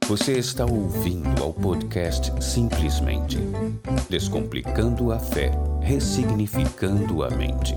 Você está ouvindo ao podcast Simplesmente. Descomplicando a fé, ressignificando a mente.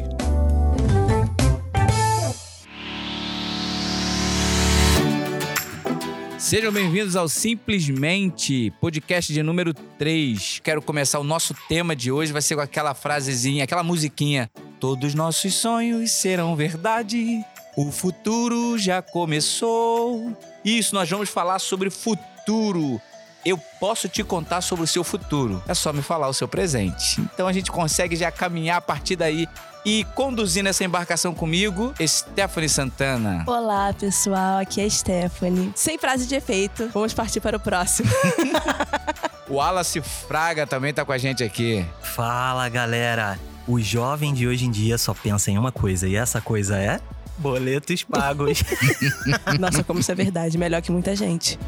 Sejam bem-vindos ao Simplesmente, podcast de número 3. Quero começar o nosso tema de hoje, vai ser com aquela frasezinha, aquela musiquinha. Todos nossos sonhos serão verdade, o futuro já começou. Isso, nós vamos falar sobre futuro. Eu posso te contar sobre o seu futuro, é só me falar o seu presente. Então a gente consegue já caminhar a partir daí. E conduzindo essa embarcação comigo, Stephanie Santana. Olá, pessoal. Aqui é a Stephanie. Sem frase de efeito, vamos partir para o próximo. O Wallace Fraga também tá com a gente aqui. Fala, galera. O jovem de hoje em dia só pensa em uma coisa, e essa coisa é boletos pagos. Nossa, como isso é verdade. Melhor que muita gente.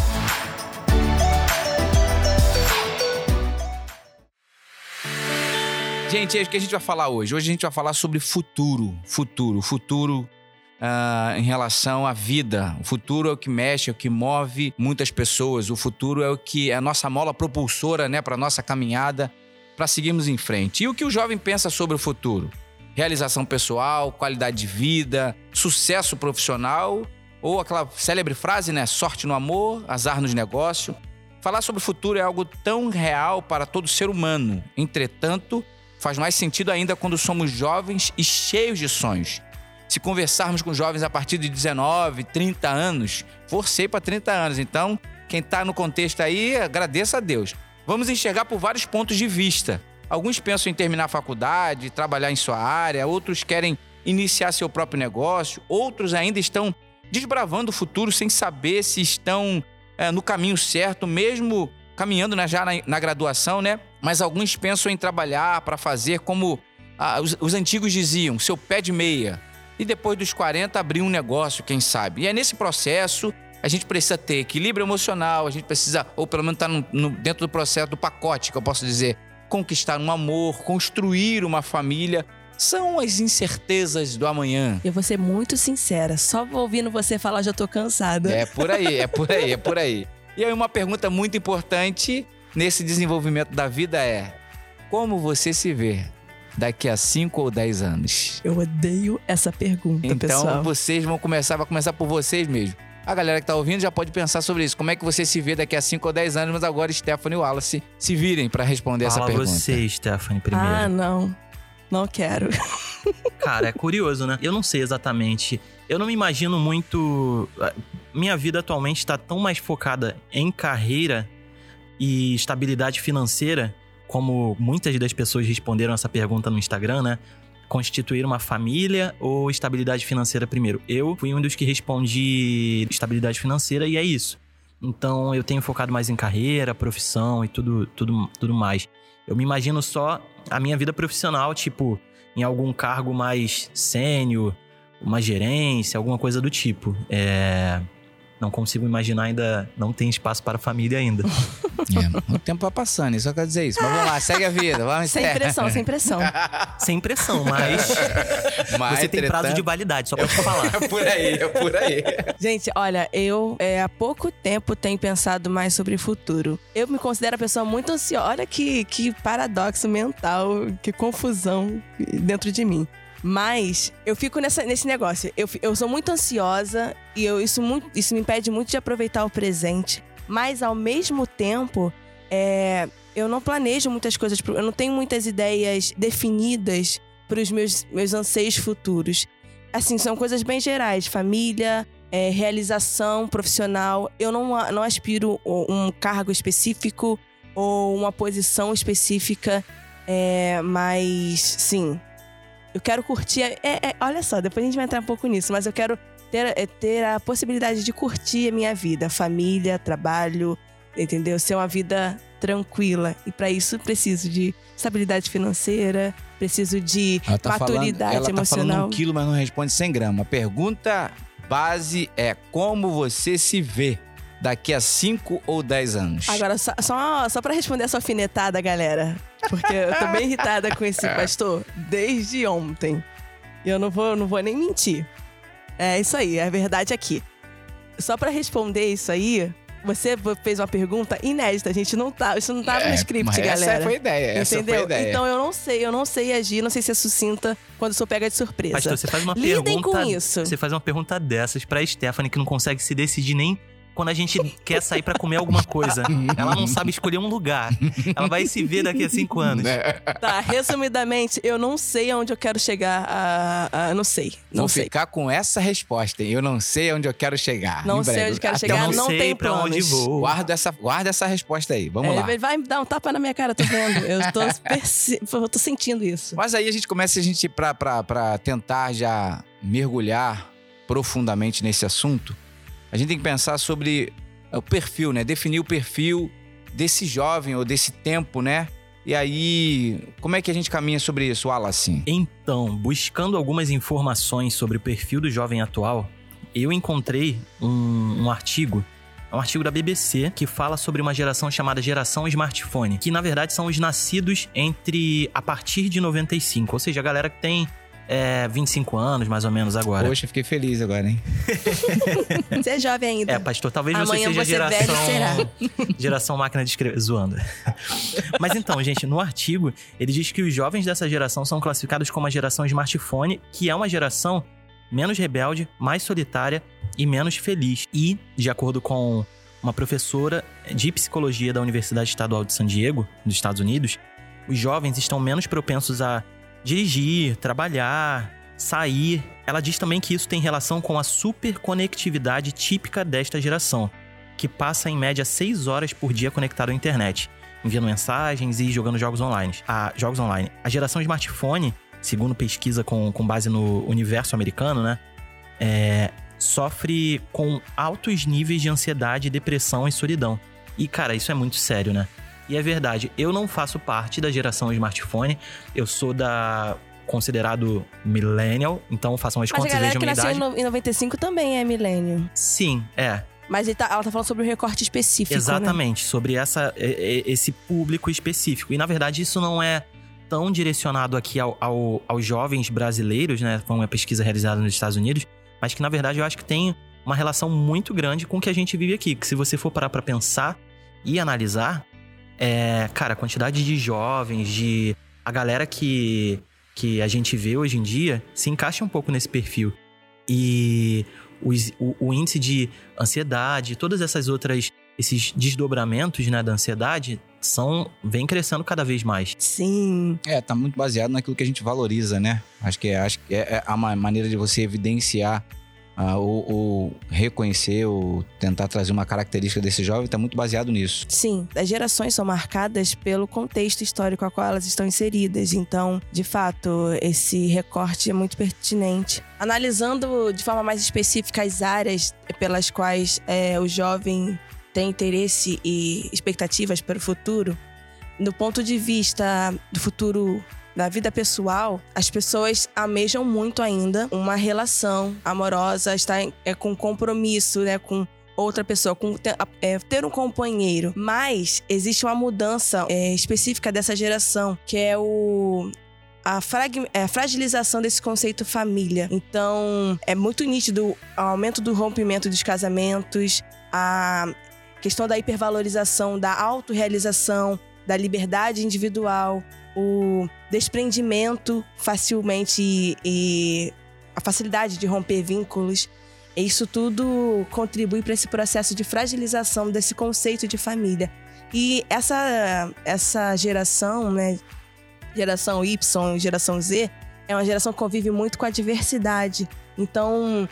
Gente, é o que a gente vai falar hoje. Hoje a gente vai falar sobre futuro. Futuro em relação à vida. O futuro é o que mexe, é o que move muitas pessoas. O futuro é o que é a nossa mola propulsora, né, para nossa caminhada, para seguirmos em frente. E o que o jovem pensa sobre o futuro? Realização pessoal, qualidade de vida, sucesso profissional, ou aquela célebre frase, né, sorte no amor, azar nos negócios. Falar sobre o futuro é algo tão real para todo ser humano. Entretanto, faz mais sentido ainda quando somos jovens e cheios de sonhos. Se conversarmos com jovens a partir de 19, 30 anos, forcei para 30 anos. Então, quem está no contexto aí, agradeça a Deus. Vamos enxergar por vários pontos de vista. Alguns pensam em terminar a faculdade, trabalhar em sua área, outros querem iniciar seu próprio negócio, outros ainda estão desbravando o futuro sem saber se estão no caminho certo, mesmo caminhando já na graduação, né? Mas alguns pensam em trabalhar para fazer como os antigos diziam, seu pé de meia. E depois dos 40 abrir um negócio, quem sabe. E é nesse processo, a gente precisa ter equilíbrio emocional, a gente precisa, ou pelo menos estar dentro do processo do pacote, que eu posso dizer, conquistar um amor, construir uma família. São as incertezas do amanhã. Eu vou ser muito sincera, só ouvindo você falar já tô cansada. É por aí. E aí uma pergunta muito importante nesse desenvolvimento da vida é: como você se vê daqui a 5 ou 10 anos? Eu odeio essa pergunta, então, pessoal. Vocês vão começar, vai começar por vocês mesmos. A galera que tá ouvindo já pode pensar sobre isso. Como é que você se vê daqui a 5 ou 10 anos? Mas agora Stephanie e Wallace se virem para responder essa pergunta. Fala você, Stephanie, primeiro. Ah, não quero. Cara, é curioso, né? Eu não sei exatamente. Eu não me imagino muito... Minha vida atualmente está tão mais focada em carreira e estabilidade financeira, como muitas das pessoas responderam essa pergunta no Instagram, né? Constituir uma família ou estabilidade financeira primeiro? Eu fui um dos que respondi estabilidade financeira e é isso. Então eu tenho focado mais em carreira, profissão e tudo mais. Eu me imagino só a minha vida profissional, tipo, em algum cargo mais sênior, uma gerência, alguma coisa do tipo. Não consigo imaginar ainda, não tem espaço para a família ainda. O tempo vai passando, isso só quer dizer isso. Mas vamos lá, segue a vida. Vamos sem pressão. Sem pressão, mas você tem prazo de validade, só pra te falar. É por aí. Gente, olha, eu há pouco tempo tenho pensado mais sobre o futuro. Eu me considero uma pessoa muito ansiosa. Olha que paradoxo mental, que confusão dentro de mim. Mas eu fico nesse negócio. Eu sou muito ansiosa e isso me impede muito de aproveitar o presente. Mas, ao mesmo tempo, eu não planejo muitas coisas. Eu não tenho muitas ideias definidas para os meus anseios futuros. Assim, são coisas bem gerais. Família, realização profissional. Eu não aspiro um cargo específico ou uma posição específica. Mas, sim... Eu quero curtir... olha só, depois a gente vai entrar um pouco nisso, mas eu quero ter a possibilidade de curtir a minha vida. Família, trabalho, entendeu? Ser uma vida tranquila. E para isso preciso de estabilidade financeira, preciso de maturidade emocional. Ela tá falando 1 quilo, mas não responde 100 gramas. A pergunta base é: como você se vê daqui a 5 ou 10 anos? Agora, só pra responder essa alfinetada, galera. Porque eu tô bem irritada com esse pastor desde ontem. E eu não vou nem mentir. É isso aí, é a verdade aqui. Só pra responder isso aí, Você fez uma pergunta inédita, isso não tava no script, mas galera. Essa foi a ideia, Entendeu? Essa foi a ideia. Então eu não sei agir, não sei ser sucinta quando sou pega de surpresa. Pastor, você faz uma Lidem pergunta. com isso. Você faz uma pergunta dessas pra Stephanie, que não consegue se decidir nem quando a gente quer sair pra comer alguma coisa. Ela não sabe escolher um lugar. Ela vai se ver daqui a 5 anos. Tá, resumidamente, eu não sei aonde eu quero chegar. Não sei. Não Vou sei. ficar com essa resposta, hein? Eu não sei onde eu quero chegar. Não Em sei breve. onde quero Até chegar, não não sei tenho pra planos. onde vou. Guarda essa resposta aí. Vamos lá. Ele vai me dar um tapa na minha cara, tô vendo. Eu tô sentindo isso. Mas aí a gente começa pra tentar já mergulhar profundamente nesse assunto. A gente tem que pensar sobre o perfil, né? Definir o perfil desse jovem ou desse tempo, né? E aí, como é que a gente caminha sobre isso, Wallace? Então, buscando algumas informações sobre o perfil do jovem atual, eu encontrei um artigo. É um artigo da BBC que fala sobre uma geração chamada geração smartphone, que na verdade são os nascidos a partir de 95, ou seja, a galera que tem 25 anos, mais ou menos, agora. Poxa, fiquei feliz agora, hein? Você é jovem ainda. Pastor, talvez Amanhã você seja você velho será. geração máquina de escrever, zoando. Mas então, gente, no artigo, ele diz que os jovens dessa geração são classificados como a geração smartphone, que é uma geração menos rebelde, mais solitária e menos feliz. E, de acordo com uma professora de psicologia da Universidade Estadual de San Diego, dos Estados Unidos, os jovens estão menos propensos a dirigir, trabalhar, sair. Ela diz também que isso tem relação com a superconectividade típica desta geração, que passa em média 6 horas por dia conectado à internet, enviando mensagens e jogando jogos online. A geração smartphone, segundo pesquisa com base no universo americano, né, sofre com altos níveis de ansiedade, depressão e solidão. E, cara, isso é muito sério, né? E é verdade, eu não faço parte da geração smartphone, eu sou considerado millennial, então façam as contas e vejam a minha idade. Mas a galera que nasceu em 95 também é milênio. Sim, é. Mas ela tá falando sobre o recorte específico, exatamente, né? Sobre esse público específico. E na verdade isso não é tão direcionado aqui aos jovens brasileiros, né? Foi uma pesquisa realizada nos Estados Unidos, mas que na verdade eu acho que tem uma relação muito grande com o que a gente vive aqui. Que se você for parar pra pensar e analisar, cara, a quantidade de jovens, a galera que a gente vê hoje em dia se encaixa um pouco nesse perfil. E o índice de ansiedade, todas esses desdobramentos, né, da ansiedade vem crescendo cada vez mais. Sim. Tá muito baseado naquilo que a gente valoriza, né? Acho que é a maneira de você evidenciar ou reconhecer ou tentar trazer uma característica desse jovem, está muito baseado nisso. Sim, as gerações são marcadas pelo contexto histórico ao qual elas estão inseridas. Então, de fato, esse recorte é muito pertinente. Analisando de forma mais específica as áreas pelas quais o jovem tem interesse e expectativas para o futuro, do ponto de vista do futuro da vida pessoal, as pessoas almejam muito ainda uma relação amorosa, estar com compromisso, né, com outra pessoa, ter um companheiro. Mas existe uma mudança específica dessa geração, que é a fragilização desse conceito família. Então, é muito nítido o aumento do rompimento dos casamentos, a questão da hipervalorização, da autorrealização, da liberdade individual, o desprendimento facilmente e a facilidade de romper vínculos. Isso tudo contribui para esse processo de fragilização desse conceito de família. E essa geração, né, geração Y, geração Z, é uma geração que convive muito com a diversidade. Então,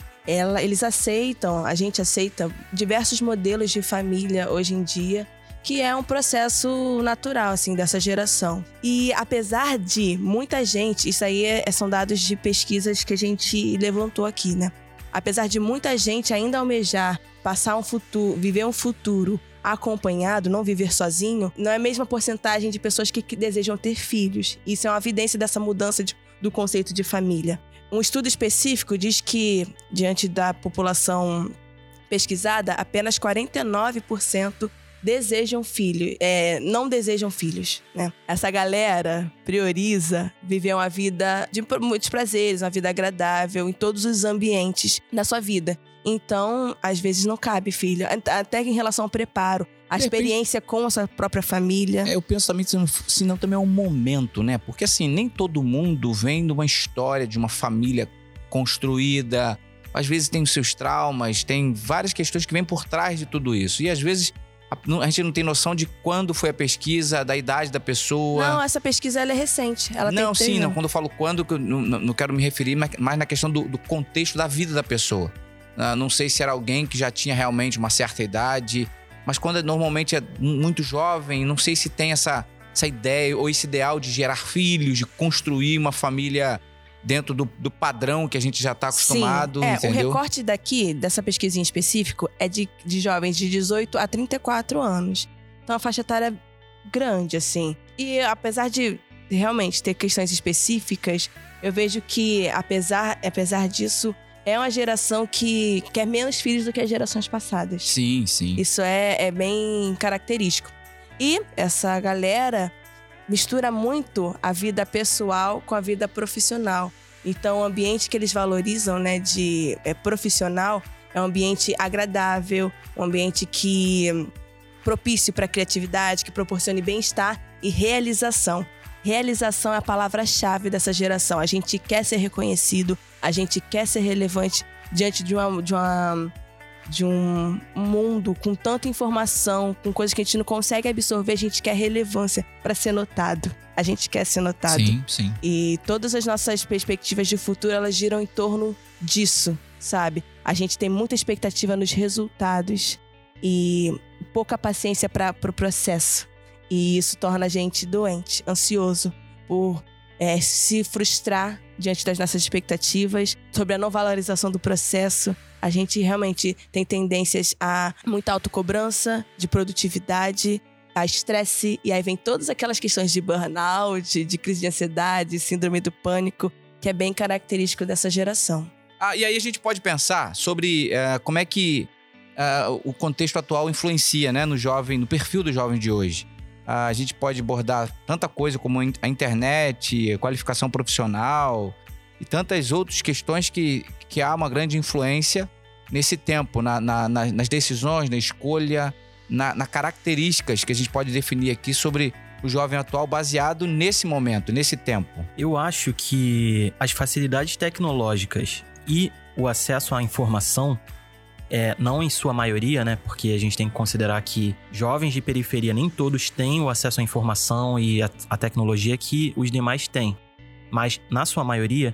a gente aceita diversos modelos de família hoje em dia, que é um processo natural, assim, dessa geração. E apesar de muita gente, isso aí são dados de pesquisas que a gente levantou aqui, né? Apesar de muita gente ainda almejar viver um futuro acompanhado, não viver sozinho, não é a mesma porcentagem de pessoas que desejam ter filhos. Isso é uma evidência dessa mudança do conceito de família. Um estudo específico diz que, diante da população pesquisada, apenas 49% desejam não desejam filhos, né? Essa galera prioriza viver uma vida de muitos prazeres, uma vida agradável em todos os ambientes da sua vida. Então, às vezes não cabe filho, até em relação ao preparo, a experiência com a sua própria família. Eu penso também, se não também é um momento, né? Porque assim, nem todo mundo vem de uma história de uma família construída. Às vezes tem os seus traumas, tem várias questões que vêm por trás de tudo isso. E às vezes a gente não tem noção de quando foi a pesquisa, da idade da pessoa. Não, essa pesquisa ela é recente. Não, quando eu falo quando, eu não quero me referir, mas na questão do contexto da vida da pessoa. Não sei se era alguém que já tinha realmente uma certa idade, mas quando normalmente é muito jovem, não sei se tem essa ideia ou esse ideal de gerar filhos, de construir uma família dentro do padrão que a gente já está acostumado. Sim, entendeu? O recorte dessa pesquisa em específico é de jovens de 18 a 34 anos. Então, a faixa etária é grande, assim. E apesar de realmente ter questões específicas, eu vejo que, apesar disso, é uma geração que quer menos filhos do que as gerações passadas. Sim. Isso é bem característico. E essa galera mistura muito a vida pessoal com a vida profissional. Então, o ambiente que eles valorizam, né, profissional, é um ambiente agradável, um ambiente que propício para a criatividade, que proporcione bem-estar e realização. Realização é a palavra-chave dessa geração. A gente quer ser reconhecido, a gente quer ser relevante diante de um mundo com tanta informação, com coisas que a gente não consegue absorver. A gente quer relevância para ser notado. A gente quer ser notado. Sim. E todas as nossas perspectivas de futuro, elas giram em torno disso, sabe? A gente tem muita expectativa nos resultados e pouca paciência para o processo. E isso torna a gente doente, ansioso, por se frustrar diante das nossas expectativas, sobre a não valorização do processo. A gente realmente tem tendências a muita autocobrança, de produtividade, a estresse, e aí vem todas aquelas questões de burnout, de crise de ansiedade, síndrome do pânico, que é bem característico dessa geração. E aí a gente pode pensar sobre como é que o contexto atual influencia, né, no perfil do jovem de hoje. A gente pode abordar tanta coisa como a internet, a qualificação profissional e tantas outras questões que há uma grande influência nesse tempo, nas decisões, na escolha, nas características que a gente pode definir aqui sobre o jovem atual baseado nesse momento, nesse tempo. Eu acho que as facilidades tecnológicas e o acesso à informação, não em sua maioria, né? Porque a gente tem que considerar que jovens de periferia nem todos têm o acesso à informação e a tecnologia que os demais têm. Mas, na sua maioria,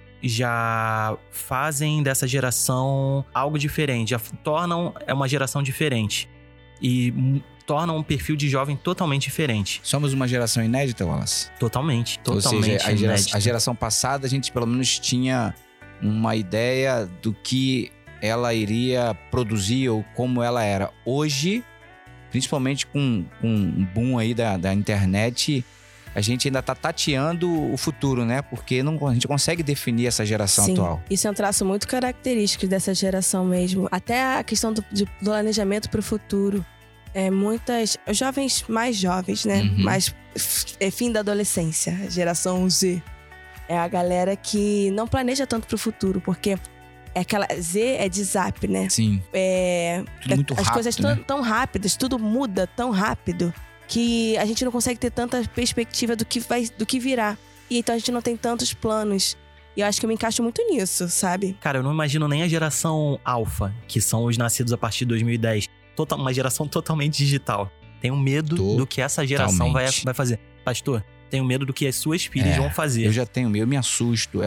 já fazem dessa geração algo diferente, já tornam uma geração diferente e tornam um perfil de jovem totalmente diferente. Somos uma geração inédita, Wallace? Totalmente Ou seja, inédita. a geração passada a gente pelo menos tinha uma ideia do que ela iria produzir ou como ela era. Hoje, principalmente com um boom aí da internet, a gente ainda tá tateando o futuro, né? Porque a gente consegue definir essa geração atual. Isso é um traço muito característico dessa geração mesmo. Até a questão do planejamento para o futuro. Muitas jovens, mais jovens, né? Mais fim da adolescência, geração Z. É a galera que não planeja tanto para o futuro, porque aquela Z é de zap, né? Sim. Tudo muito rápido, as coisas né? tão rápidas, tudo muda tão rápido que a gente não consegue ter tanta perspectiva do que virá. E então a gente não tem tantos planos. E eu acho que eu me encaixo muito nisso, sabe? Cara, eu não imagino nem a geração alfa, que são os nascidos a partir de 2010. Uma geração totalmente digital. Tenho medo do que essa geração vai fazer. Pastor, tenho medo do que as suas filhas vão fazer. Eu já tenho medo, eu me assusto.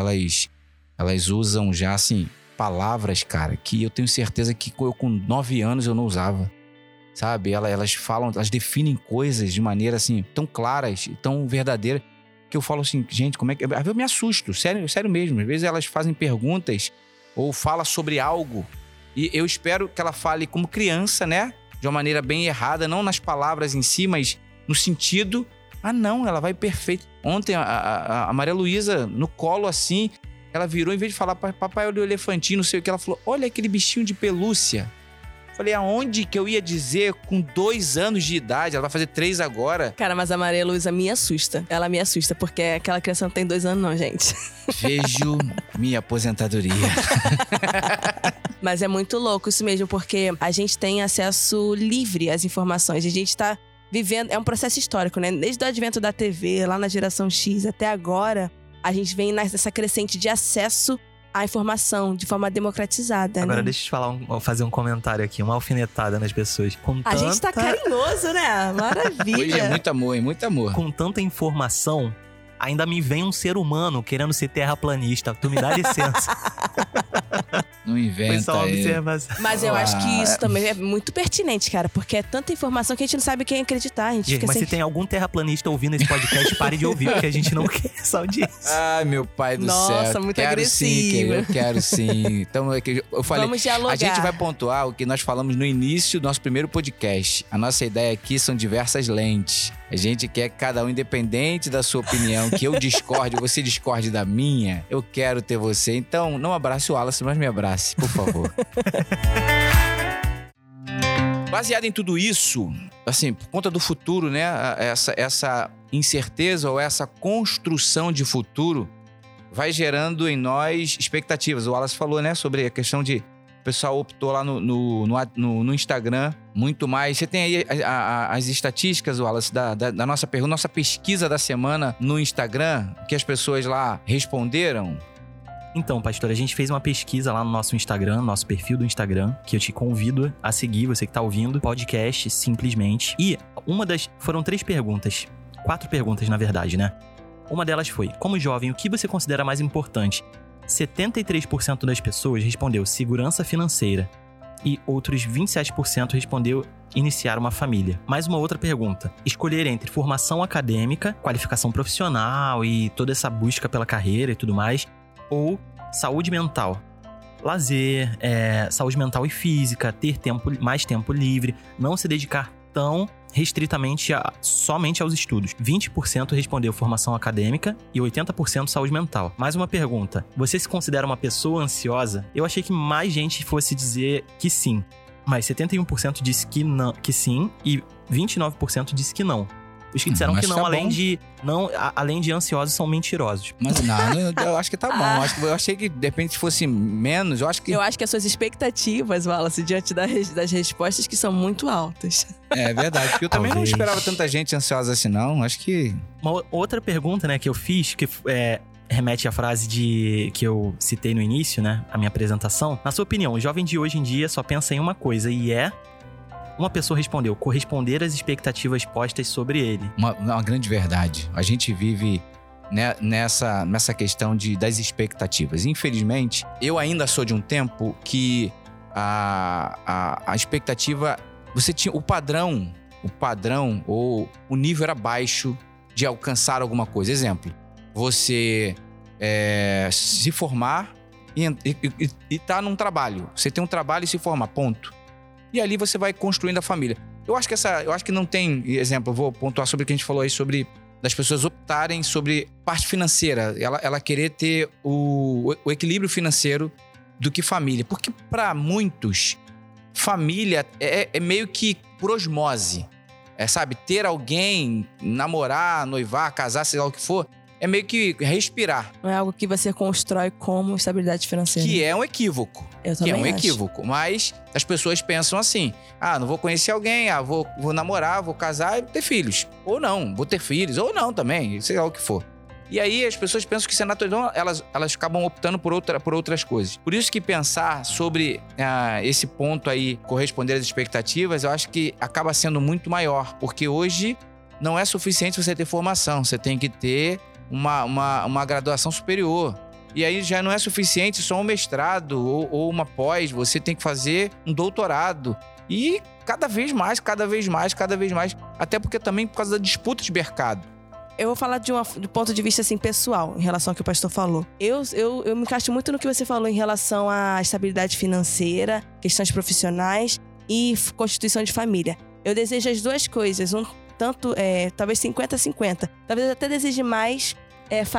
Elas usam já, assim, palavras, cara, que eu tenho certeza que eu com 9 anos eu não usava. Sabe? Elas falam, elas definem coisas de maneira, assim, tão claras, tão verdadeira, que eu falo assim, gente, como é que... Eu me assusto, sério mesmo. Às vezes elas fazem perguntas ou falam sobre algo e eu espero que ela fale como criança, né? De uma maneira bem errada, não nas palavras em si, mas no sentido... não, ela vai perfeito. Ontem a Maria Luísa, no colo assim, ela virou, em vez de falar, papai, olha o elefantinho, não sei o que, ela falou, olha aquele bichinho de pelúcia. Falei, aonde que eu ia dizer com 2 anos de idade? Ela vai fazer 3 agora. Cara, mas a Maria Luísa me assusta. Ela me assusta, porque aquela criança não tem 2 anos não, gente. Vejo minha aposentadoria. Mas é muito louco isso mesmo, porque a gente tem acesso livre às informações. A gente tá vivendo... É um processo histórico, né? Desde o advento da TV, lá na geração X, até agora, a gente vem nessa crescente de acesso à informação de forma democratizada, Agora né? deixa eu fazer um comentário aqui, uma alfinetada nas pessoas. A gente tá carinhoso, né? Maravilha. Hoje é muito amor, hein? Muito amor. Com tanta informação, ainda me vem um ser humano querendo ser terraplanista. Tu me dá licença. Não Foi inventa só uma aí. observação. Mas eu acho que isso também é muito pertinente, cara. Porque é tanta informação que a gente não sabe quem acreditar. A gente Gente, fica mas sem... se tem algum terraplanista ouvindo esse podcast, pare de ouvir, porque a gente não quer essa audiência. Ai, meu pai do Nossa, céu. muito quero agressivo. Sim, eu quero sim. Então, é que eu falei, Vamos dialogar. a gente vai pontuar o que nós falamos no início do nosso primeiro podcast. A nossa ideia aqui são diversas lentes. A gente quer que cada um, independente da sua opinião, que eu discorde, você discorde da minha, eu quero ter você. Então, não abrace o Wallace, mas me abrace, por favor. Baseado em tudo isso, assim, por conta do futuro, né? Essa incerteza ou essa construção de futuro vai gerando em nós expectativas. O Wallace falou, né, sobre a questão de o pessoal optou lá no Instagram muito mais. Você tem aí as estatísticas, Wallace, da nossa pergunta, nossa pesquisa da semana no Instagram, que as pessoas lá responderam? Então, pastor, a gente fez uma pesquisa lá no nosso Instagram, nosso perfil do Instagram, que eu te convido a seguir, você que tá ouvindo, podcast, simplesmente. E foram 3 perguntas, 4 perguntas, na verdade, né? Uma delas foi, como jovem, o que você considera mais importante? 73% das pessoas respondeu segurança financeira e outros 27% respondeu iniciar uma família. Mais uma outra pergunta. Escolher entre formação acadêmica, qualificação profissional e toda essa busca pela carreira e tudo mais, ou saúde mental. Lazer, saúde mental e física, ter mais tempo livre, não se dedicar tão restritamente somente aos estudos. 20% respondeu formação acadêmica e 80% saúde mental. Mais uma pergunta. Você se considera uma pessoa ansiosa? Eu achei que mais gente fosse dizer que sim. Mas 71% disse que sim e 29% disse que não. Os que disseram que não, além de ansiosos, são mentirosos. Mas não, eu acho que tá bom. Eu achei que, de repente, fosse menos. Eu acho que as suas expectativas, Wallace, diante das respostas que são muito altas. É verdade. Porque eu também não esperava tanta gente ansiosa assim, não. Acho que... Uma outra pergunta, né, que eu fiz, que remete à frase que eu citei no início, né, a minha apresentação. Na sua opinião, o jovem de hoje em dia só pensa em uma coisa, e é... Uma pessoa respondeu, corresponder às expectativas postas sobre ele. Uma grande verdade. A gente vive, né, nessa questão das expectativas. Infelizmente, eu ainda sou de um tempo que a expectativa... Você tinha o padrão ou o nível era baixo de alcançar alguma coisa. Exemplo, você se formar e tá num trabalho. Você tem um trabalho e se formar, ponto. E ali você vai construindo a família. Eu acho que não tem... Exemplo, eu vou pontuar sobre o que a gente falou aí sobre das pessoas optarem sobre parte financeira. Ela querer ter o equilíbrio financeiro do que família. Porque para muitos, família é meio que por osmose. Sabe? Ter alguém, namorar, noivar, casar, sei lá o que for, é meio que respirar. Não é algo que você constrói como estabilidade financeira. Que é um equívoco. Eu também acho. Mas as pessoas pensam assim, não vou conhecer alguém, vou namorar, vou casar e ter filhos. Ou não, vou ter filhos, ou não também, sei lá o que for. E aí as pessoas pensam que isso é natural, elas acabam optando por outras coisas. Por isso que pensar sobre esse ponto aí, corresponder às expectativas, eu acho que acaba sendo muito maior. Porque hoje não é suficiente você ter formação, você tem que ter uma graduação superior. E aí já não é suficiente só um mestrado ou uma pós, você tem que fazer um doutorado. E cada vez mais. Até porque também por causa da disputa de mercado. Eu vou falar de ponto de vista assim, pessoal, em relação ao que o pastor falou. Eu me encaixo muito no que você falou em relação à estabilidade financeira, questões profissionais e constituição de família. Eu desejo as duas coisas, talvez 50-50. Talvez eu até deseje mais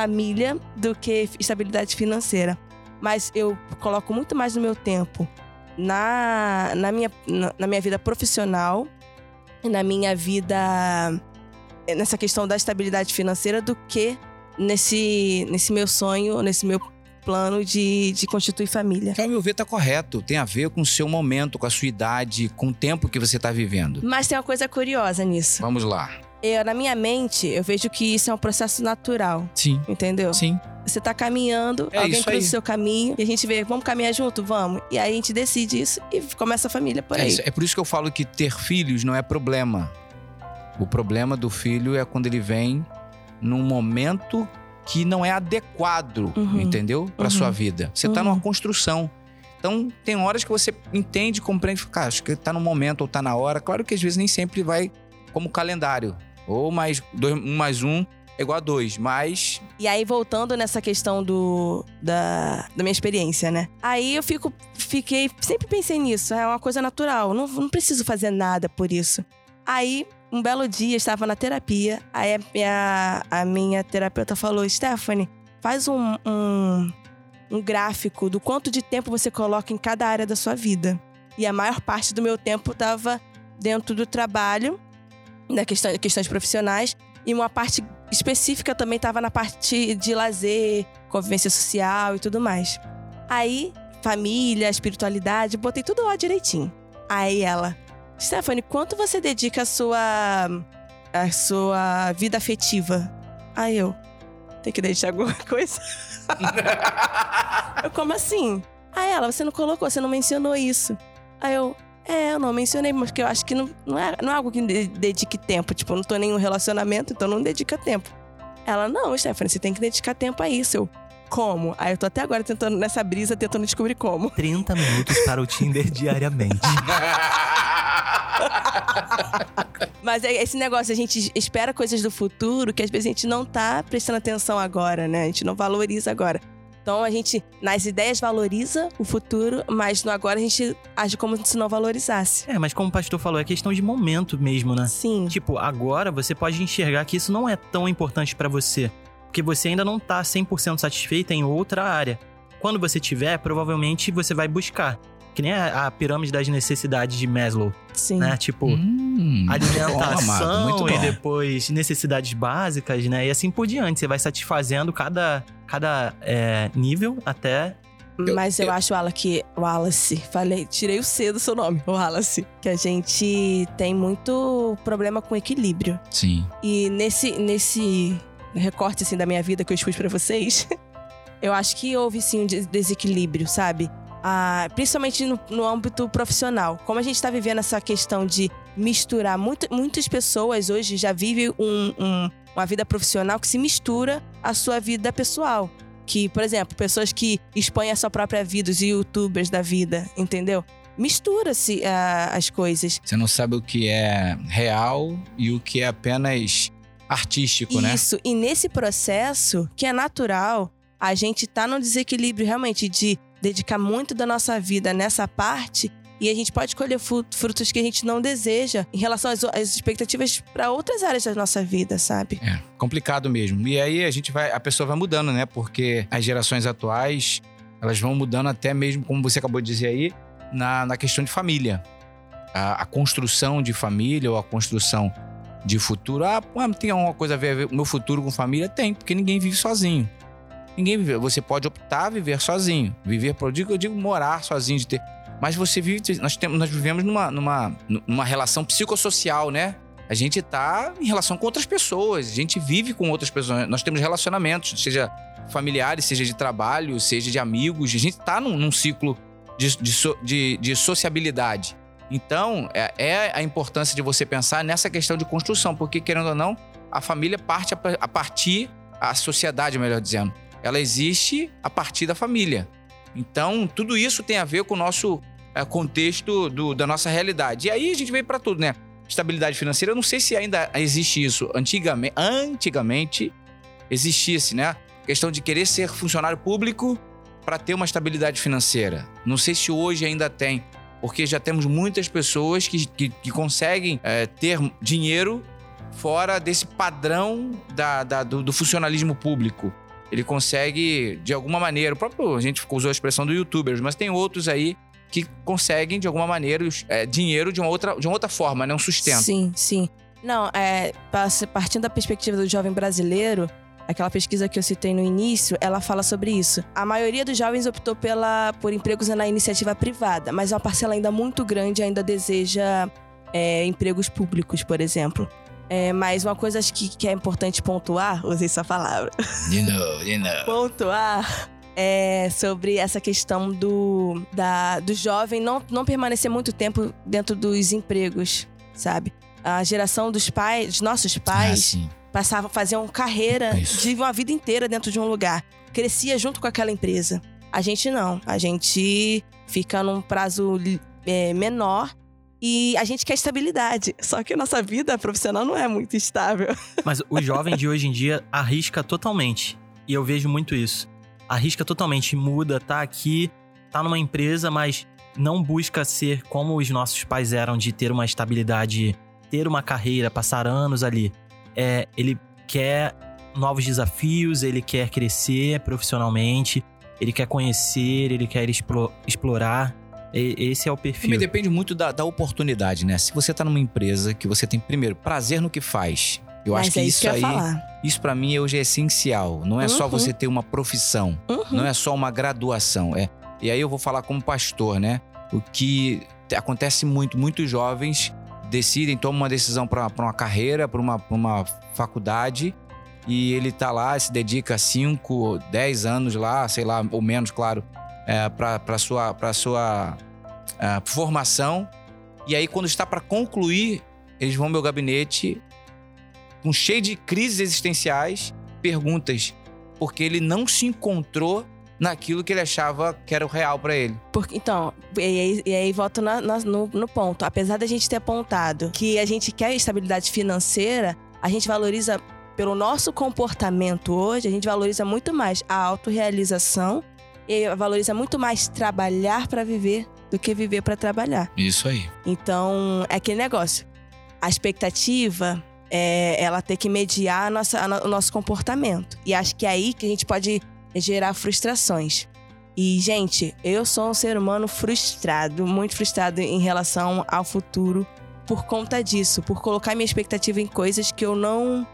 família do que estabilidade financeira. Mas eu coloco muito mais no meu tempo na minha vida profissional e na minha vida, nessa questão da estabilidade financeira, do que nesse meu sonho, nesse meu plano de constituir família. Ao meu ver, tá correto. Tem a ver com o seu momento, com a sua idade, com o tempo que você tá vivendo. Mas tem uma coisa curiosa nisso. Vamos lá. Na minha mente, eu vejo que isso é um processo natural. Sim. Entendeu? Sim. Você tá caminhando, alguém cruza o seu caminho, e a gente vê, vamos caminhar junto? Vamos. E aí a gente decide isso e começa a família por aí. É por isso que eu falo que ter filhos não é problema. O problema do filho é quando ele vem num momento que não é adequado, entendeu? Pra sua vida. Você tá numa construção. Então, tem horas que você entende, compreende, cara, acho que tá no momento ou tá na hora. Claro que às vezes nem sempre vai como calendário. Ou mais 1 mais 1 é igual a 2, mas... E aí, voltando nessa questão da minha experiência, né? Aí eu sempre pensei nisso, é uma coisa natural, não preciso fazer nada por isso. Aí, um belo dia, eu estava na terapia, aí a minha terapeuta falou, Stephanie, faz um gráfico do quanto de tempo você coloca em cada área da sua vida. E a maior parte do meu tempo estava dentro do trabalho, da questões profissionais, e uma parte específica também estava na parte de lazer, convivência social e tudo mais. Aí, família, espiritualidade, botei tudo lá direitinho. Aí ela, Stephanie, quanto você dedica à sua vida afetiva? Aí eu, tem que dedicar alguma coisa? Eu, como assim? Aí ela, você não colocou, você não mencionou isso. Aí eu não mencionei, porque eu acho que não é algo que dedique tempo. Tipo, eu não tô em nenhum relacionamento, então não dedica tempo. Ela, não, Stephanie, você tem que dedicar tempo a isso. Eu, como? Aí eu tô até agora nessa brisa, tentando descobrir como. 30 minutos para o Tinder diariamente. Mas esse negócio, a gente espera coisas do futuro que às vezes a gente não tá prestando atenção agora, né? A gente não valoriza agora. Então a gente, nas ideias, valoriza o futuro, mas no agora a gente age como se não valorizasse. Mas como o pastor falou, é questão de momento mesmo, né? Sim. Tipo, agora você pode enxergar que isso não é tão importante pra você, porque você ainda não tá 100% satisfeita em outra área. Quando você tiver, provavelmente você vai buscar. Que nem a pirâmide das necessidades de Maslow. Sim. Né? Tipo, alimentação e depois necessidades básicas, né? E assim por diante. Você vai satisfazendo cada nível até... Mas eu acho, Wallace, tirei o C do seu nome, o Wallace. Que a gente tem muito problema com equilíbrio. Sim. E nesse recorte, assim, da minha vida que eu expus pra vocês, eu acho que houve, sim, um desequilíbrio, sabe? Principalmente no âmbito profissional. Como a gente está vivendo essa questão de misturar, muitas pessoas hoje já vivem uma vida profissional que se mistura à sua vida pessoal. Que, por exemplo, pessoas que expõem a sua própria vida, os youtubers da vida, entendeu? Mistura-se as coisas. Você não sabe o que é real e o que é apenas artístico, né? Isso, e nesse processo, que é natural, a gente tá num desequilíbrio realmente de dedicar muito da nossa vida nessa parte, e a gente pode colher frutos que a gente não deseja em relação às expectativas para outras áreas da nossa vida, sabe? É, complicado mesmo. E aí a pessoa vai mudando, né? Porque as gerações atuais, elas vão mudando até mesmo, como você acabou de dizer aí, na questão de família. A construção de família ou a construção de futuro. Tem alguma coisa a ver o meu futuro com família? Tem, porque ninguém vive sozinho. Ninguém vive. Você pode optar a viver sozinho. Viver, eu digo morar sozinho, de ter... Mas você vive... Nós vivemos numa relação psicossocial, né? A gente tá em relação com outras pessoas. A gente vive com outras pessoas. Nós temos relacionamentos, seja familiares, seja de trabalho, seja de amigos. A gente tá num ciclo de sociabilidade. Então, é a importância de você pensar nessa questão de construção. Porque, querendo ou não, a família parte a partir... A sociedade, melhor dizendo. Ela existe a partir da família. Então, tudo isso tem a ver com o nosso contexto da nossa realidade. E aí a gente veio para tudo, né? Estabilidade financeira, eu não sei se ainda existe isso. Antigamente existisse, né? A questão de querer ser funcionário público para ter uma estabilidade financeira. Não sei se hoje ainda tem, porque já temos muitas pessoas que conseguem ter dinheiro fora desse padrão do funcionalismo público. Ele consegue, de alguma maneira, a gente usou a expressão do youtubers, mas tem outros aí que conseguem, de alguma maneira, dinheiro de uma outra forma, né? Um sustento. Sim. Não, partindo da perspectiva do jovem brasileiro, aquela pesquisa que eu citei no início, ela fala sobre isso. A maioria dos jovens optou por empregos na iniciativa privada, mas uma parcela ainda muito grande ainda deseja empregos públicos, por exemplo. Mas uma coisa acho que é importante pontuar, usei essa palavra. De novo. Pontuar sobre essa questão do jovem não permanecer muito tempo dentro dos empregos, sabe? A geração dos nossos pais, faziam carreira de uma vida inteira dentro de um lugar. Crescia junto com aquela empresa. A gente não. A gente fica num prazo menor e a gente quer estabilidade. Só que a nossa vida profissional não é muito estável. Mas o jovem de hoje em dia arrisca totalmente. E eu vejo muito isso. Arrisca totalmente, muda, tá aqui, tá numa empresa, mas não busca ser como os nossos pais eram, de ter uma estabilidade, ter uma carreira, passar anos ali. Ele quer novos desafios, ele quer crescer profissionalmente, ele quer conhecer, ele quer explorar. Esse é o perfil. Também depende muito da oportunidade, né? Se você tá numa empresa que você tem, primeiro, prazer no que faz. Eu acho que isso pra mim hoje é essencial. Não é só você ter uma profissão, não é só uma graduação. E aí eu vou falar como pastor, né? O que acontece muitos jovens decidem, tomam uma decisão para uma carreira, para uma faculdade, e ele tá lá, se dedica 5, 10 anos lá, sei lá, ou menos, claro, para sua formação. E aí, quando está para concluir, eles vão ao meu gabinete cheio de crises existenciais, perguntas, porque ele não se encontrou naquilo que ele achava que era o real para ele. Então, e aí volto no ponto. Apesar da gente ter apontado que a gente quer estabilidade financeira, a gente valoriza, pelo nosso comportamento hoje, a gente valoriza muito mais a autorrealização e valoriza muito mais trabalhar para viver do que viver para trabalhar. Isso aí. Então, é aquele negócio. A expectativa ela ter que mediar o nosso comportamento. E acho que é aí que a gente pode gerar frustrações. E, gente, eu sou um ser humano frustrado, muito frustrado em relação ao futuro por conta disso, por colocar minha expectativa em coisas que eu não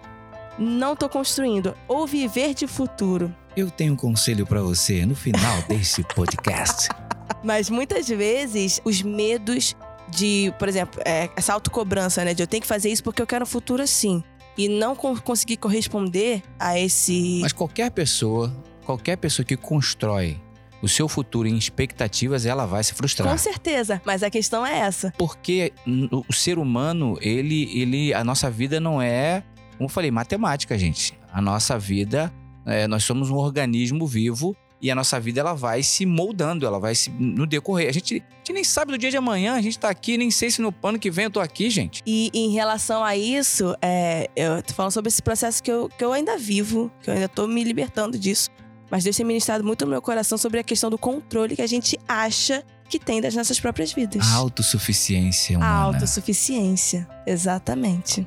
tô construindo. Ou viver de futuro. Eu tenho um conselho pra você no final desse podcast. Mas muitas vezes os medos de, por exemplo, essa autocobrança, né? De eu tenho que fazer isso porque eu quero um futuro assim. E não conseguir corresponder a esse... Mas qualquer pessoa que constrói o seu futuro em expectativas, ela vai se frustrar. Com certeza, mas a questão é essa. Porque o ser humano, a nossa vida não é, como eu falei, matemática, gente. A nossa vida, nós somos um organismo vivo e a nossa vida, ela vai se moldando, ela vai no decorrer. A gente nem sabe do dia de amanhã, a gente tá aqui, nem sei se no ano que vem eu tô aqui, gente. E em relação a isso, eu tô falando sobre esse processo que eu ainda vivo, que eu ainda tô me libertando disso. Mas Deus tem ministrado muito no meu coração sobre a questão do controle que a gente acha que tem das nossas próprias vidas. A autossuficiência humana. A autossuficiência, exatamente.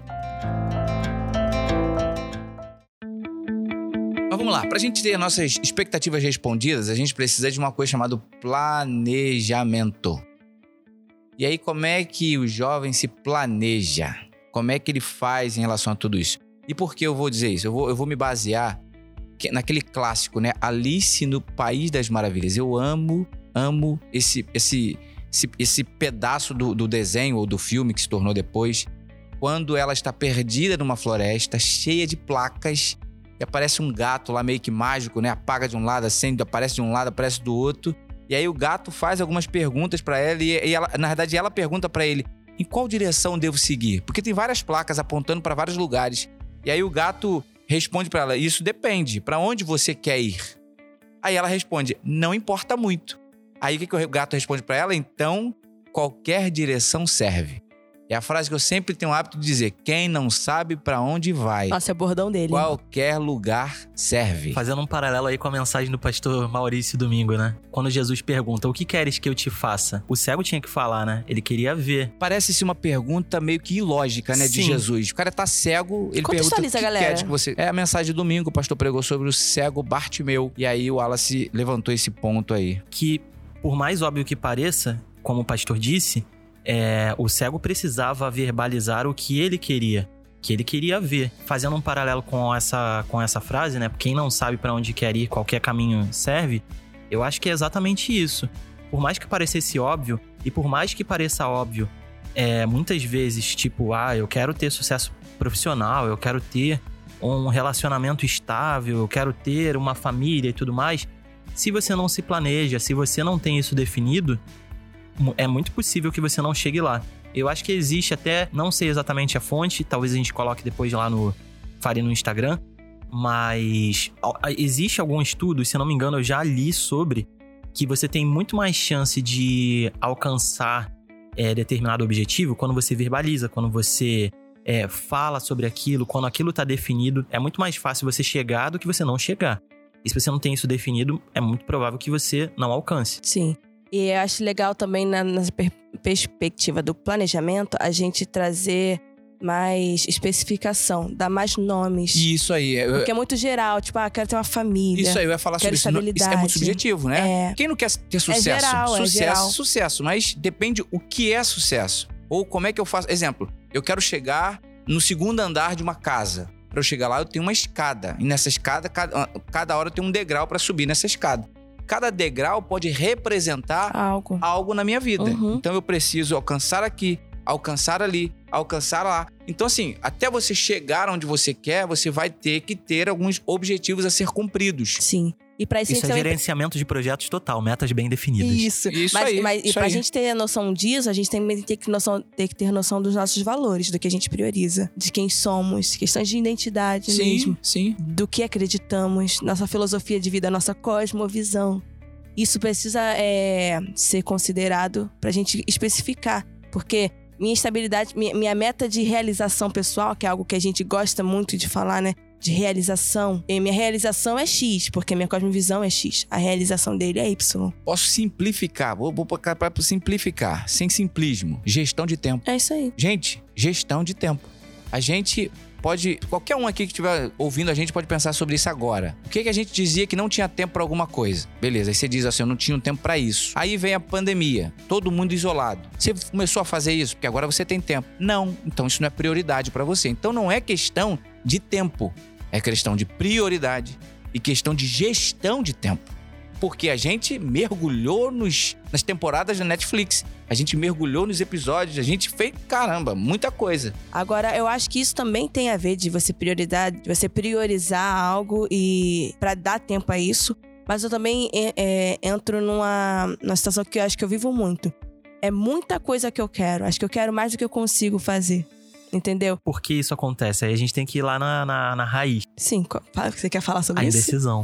Mas vamos lá, pra gente ter nossas expectativas respondidas, a gente precisa de uma coisa chamada planejamento. E aí, como é que o jovem se planeja? Como é que ele faz em relação a tudo isso? E por que eu vou dizer isso? Eu vou me basear naquele clássico, né? Alice no País das Maravilhas. Eu amo esse pedaço do desenho ou do filme que se tornou depois, quando ela está perdida numa floresta, cheia de placas, e aparece um gato lá meio que mágico, né? Apaga de um lado, acende, aparece de um lado, aparece do outro. E aí o gato faz algumas perguntas pra ela e ela, na verdade, ela pergunta pra ele: em qual direção devo seguir? Porque tem várias placas apontando pra vários lugares. E aí o gato responde pra ela: isso depende, pra onde você quer ir? Aí ela responde: não importa muito. Aí o que o gato responde pra ela? Então, qualquer direção serve. É a frase que eu sempre tenho o hábito de dizer: quem não sabe pra onde vai, nossa, é o bordão dele. Qualquer lugar serve. Fazendo um paralelo aí com a mensagem do pastor Maurício domingo, né? Quando Jesus pergunta: o que queres que eu te faça? O cego tinha que falar, né? Ele queria ver. Parece-se uma pergunta meio que ilógica, né? Sim. De Jesus. O cara tá cego, ele pergunta: o que queres que você... É a mensagem de domingo, o pastor pregou sobre o cego Bartimeu. E aí o Wallace levantou esse ponto aí. Que por mais óbvio que pareça, como o pastor disse, o cego precisava verbalizar o que ele queria ver. Fazendo um paralelo com essa frase, né? Quem não sabe para onde quer ir, qualquer caminho serve. Eu acho que é exatamente isso. Por mais que parecesse óbvio, e por mais que pareça óbvio, muitas vezes, tipo, eu quero ter sucesso profissional, eu quero ter um relacionamento estável, eu quero ter uma família e tudo mais. Se você não se planeja, se você não tem isso definido, é muito possível que você não chegue lá. Eu acho que existe até, não sei exatamente a fonte, talvez a gente coloque depois lá Fare no Instagram, mas existe algum estudo, se eu não me engano, eu já li sobre, que você tem muito mais chance de alcançar determinado objetivo quando você verbaliza, quando você fala sobre aquilo, quando aquilo está definido. É muito mais fácil você chegar do que você não chegar. E se você não tem isso definido, é muito provável que você não alcance. Sim. E eu acho legal também, na perspectiva do planejamento, a gente trazer mais especificação, dar mais nomes. Isso aí. Porque é muito geral, tipo, quero ter uma família. Isso aí, eu ia falar sobre isso. Isso é muito subjetivo, né? Quem não quer ter sucesso? É geral. Sucesso. Mas depende o que é sucesso. Ou como é que eu faço. Exemplo, eu quero chegar no 2º andar de uma casa. Para eu chegar lá, eu tenho uma escada. E nessa escada, cada hora eu tenho um degrau para subir nessa escada. Cada degrau pode representar algo na minha vida. Uhum. Então eu preciso alcançar aqui, alcançar ali, alcançar lá. Então assim, até você chegar onde você quer, você vai ter que ter alguns objetivos a ser cumpridos. Sim. E pra isso é gerenciamento de projetos total, metas bem definidas. Isso aí. E pra gente ter noção disso, a gente tem que ter noção dos nossos valores, do que a gente prioriza, de quem somos, questões de identidade mesmo. Sim. Do que acreditamos, nossa filosofia de vida, nossa cosmovisão. Isso precisa ser considerado pra gente especificar. Porque minha estabilidade, minha meta de realização pessoal, que é algo que a gente gosta muito de falar, né? De realização. E minha realização é X, porque minha cosmovisão é X. A realização dele é Y. Posso simplificar, vou para simplificar, sem simplismo. Gestão de tempo. É isso aí. Gente, gestão de tempo. A gente pode... Qualquer um aqui que estiver ouvindo a gente pode pensar sobre isso agora. O que a gente dizia que não tinha tempo para alguma coisa? Beleza, aí você diz assim, eu não tinha tempo para isso. Aí vem a pandemia, todo mundo isolado. Você começou a fazer isso porque agora você tem tempo. Não, então isso não é prioridade para você. Então não é questão de tempo. É questão de prioridade e questão de gestão de tempo. Porque a gente mergulhou nas temporadas da Netflix. A gente mergulhou nos episódios, a gente fez, muita coisa. Agora, eu acho que isso também tem a ver de você priorizar algo e para dar tempo a isso. Mas eu também entro numa situação que eu acho que eu vivo muito. É muita coisa que eu quero. Acho que eu quero mais do que eu consigo fazer. Entendeu? Por que isso acontece? Aí a gente tem que ir lá na raiz. Sim, você quer falar sobre isso? A indecisão.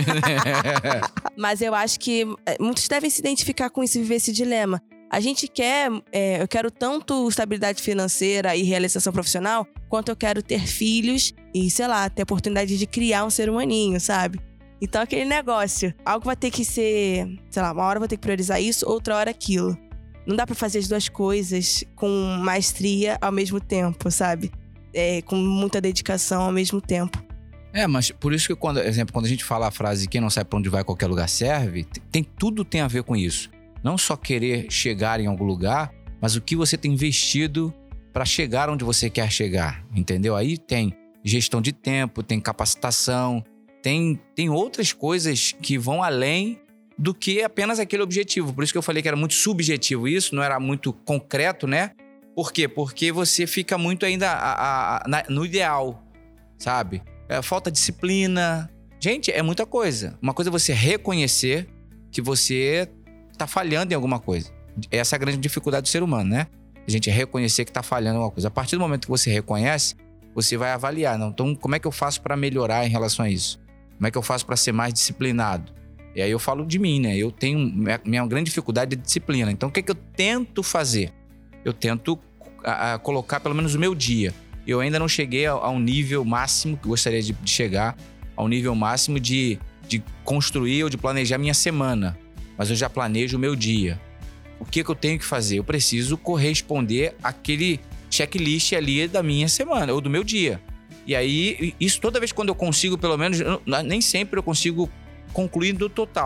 Mas eu acho que muitos devem se identificar com isso e viver esse dilema. A gente quer... eu quero tanto estabilidade financeira e realização profissional, quanto eu quero ter filhos e, sei lá, ter a oportunidade de criar um ser humaninho, sabe? Então, aquele negócio. Algo vai ter que ser... Sei lá, uma hora eu vou ter que priorizar isso, outra hora aquilo. Não dá pra fazer as duas coisas com maestria ao mesmo tempo, sabe? Com muita dedicação ao mesmo tempo. Mas por isso que, quando a gente fala a frase quem não sabe pra onde vai, qualquer lugar serve, tudo tem a ver com isso. Não só querer chegar em algum lugar, mas o que você tem investido pra chegar onde você quer chegar, entendeu? Aí tem gestão de tempo, tem capacitação, tem outras coisas que vão além do que apenas aquele objetivo. Por isso que eu falei que era muito subjetivo isso, não era muito concreto, né? Por quê? Porque você fica muito ainda no ideal, sabe? Falta disciplina. Gente, é muita coisa. Uma coisa é você reconhecer que você tá falhando em alguma coisa. Essa é a grande dificuldade do ser humano, né? A gente reconhecer que tá falhando em alguma coisa. A partir do momento que você reconhece, você vai avaliar. Não? Então, como é que eu faço para melhorar em relação a isso? Como é que eu faço para ser mais disciplinado? E aí eu falo de mim, né? Eu tenho... Minha grande dificuldade é disciplina. Então, o que eu tento fazer? Eu tento colocar pelo menos o meu dia. Eu ainda não cheguei ao nível máximo que gostaria de chegar, ao nível máximo de construir ou de planejar minha semana. Mas eu já planejo o meu dia. O que eu tenho que fazer? Eu preciso corresponder àquele checklist ali da minha semana ou do meu dia. E aí, isso toda vez quando eu consigo, pelo menos... Nem sempre eu consigo concluir do total.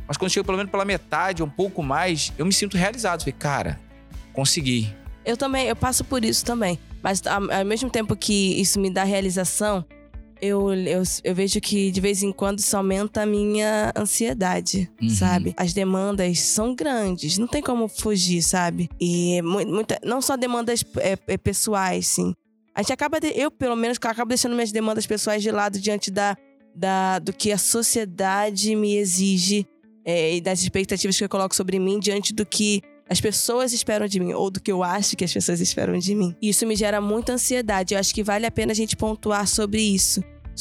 Mas quando chego pelo menos pela metade, um pouco mais, eu me sinto realizado. Falei, cara, consegui. Eu também, eu passo por isso também. Mas ao mesmo tempo que isso me dá realização, eu vejo que de vez em quando isso aumenta a minha ansiedade, sabe? As demandas são grandes, não tem como fugir, sabe? E não só demandas pessoais, sim. A gente eu pelo menos acabo deixando minhas demandas pessoais de lado diante do que a sociedade me exige e das expectativas que eu coloco sobre mim diante do que as pessoas esperam de mim, ou do que eu acho que as pessoas esperam de mim. E isso me gera muita ansiedade. Eu acho que vale a pena a gente pontuar sobre isso.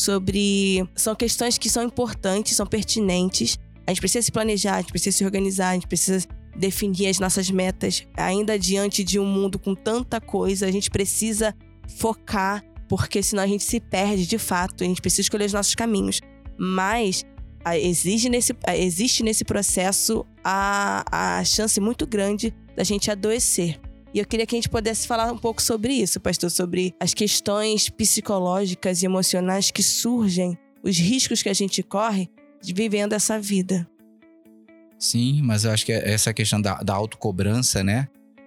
São questões que são importantes, são pertinentes. A gente precisa se planejar, a gente precisa se organizar, a gente precisa definir as nossas metas. Ainda diante de um mundo com tanta coisa, a gente precisa focar, porque senão a gente se perde de fato. A gente precisa escolher os nossos caminhos. Mas existe nesse processo a chance muito grande da gente adoecer. E eu queria que a gente pudesse falar um pouco sobre isso, pastor, sobre as questões psicológicas e emocionais que surgem, os riscos que a gente corre de vivendo essa vida. Sim, mas eu acho que essa questão da autocobrança, né?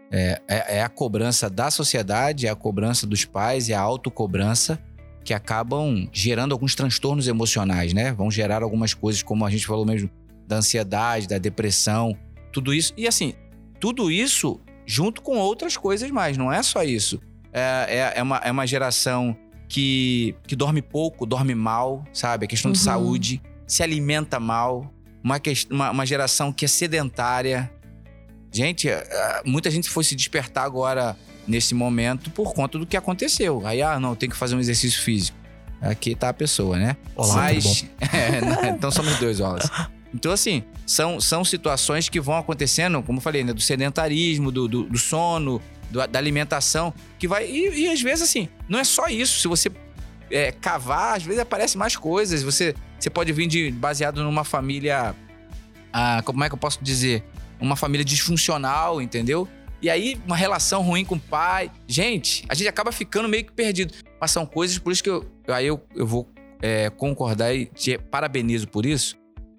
É a cobrança da sociedade, é a cobrança dos pais, é a autocobrança que acabam gerando alguns transtornos emocionais, né? Vão gerar algumas coisas, como a gente falou mesmo, da ansiedade, da depressão, tudo isso. E assim, tudo isso junto com outras coisas mais, não é só isso. É uma geração que dorme pouco, dorme mal, sabe? A questão de saúde, se alimenta mal. Uma geração que é sedentária. Gente, muita gente foi se despertar agora nesse momento por conta do que aconteceu. Aí, não, tem que fazer um exercício físico. Aqui tá a pessoa, né? Olá, mas então somos dois, Wallace. Então, assim, são situações que vão acontecendo, como eu falei, né? Do sedentarismo, do sono, da alimentação, que vai... E às vezes, assim, não é só isso. Se você cavar, às vezes aparecem mais coisas. Você pode vir baseado numa família... como é que eu posso dizer? Uma família disfuncional, entendeu? E aí, uma relação ruim com o pai. Gente, a gente acaba ficando meio que perdido. Mas são coisas, por isso que eu vou concordar e te parabenizo por isso.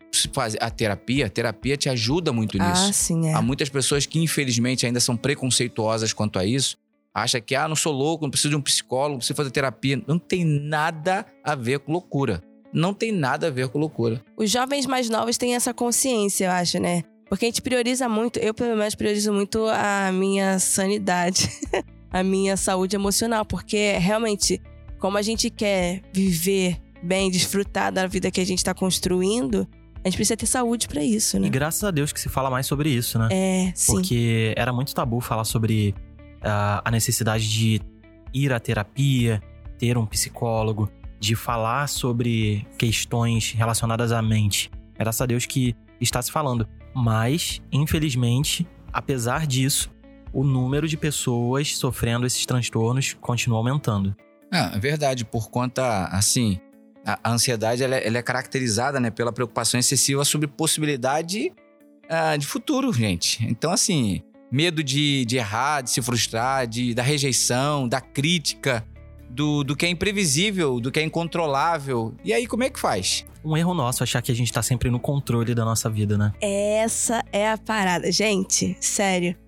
A terapia te ajuda muito nisso. Sim, Há muitas pessoas que, infelizmente, ainda são preconceituosas quanto a isso. Acha que, não sou louco, não preciso de um psicólogo, não preciso fazer terapia. Não tem nada a ver com loucura. Não tem nada a ver com loucura. Os jovens mais novos têm essa consciência, eu acho, né? Porque a gente prioriza muito, eu pelo menos priorizo muito a minha sanidade, a minha saúde emocional. Porque realmente, como a gente quer viver bem, desfrutar da vida que a gente está construindo, a gente precisa ter saúde pra isso, né? E graças a Deus que se fala mais sobre isso, né? Sim. Porque era muito tabu falar sobre a necessidade de ir à terapia, ter um psicólogo, de falar sobre questões relacionadas à mente. Graças a Deus que está se falando. Mas, infelizmente, apesar disso, o número de pessoas sofrendo esses transtornos continua aumentando. É verdade, por conta, assim... A ansiedade ela é caracterizada, né, pela preocupação excessiva sobre possibilidade de futuro, gente. Então, assim, medo de errar, de se frustrar, da rejeição, da crítica, do que é imprevisível, do que é incontrolável. E aí, como é que faz? Um erro nosso achar que a gente tá sempre no controle da nossa vida, né? Essa é a parada. Gente, sério.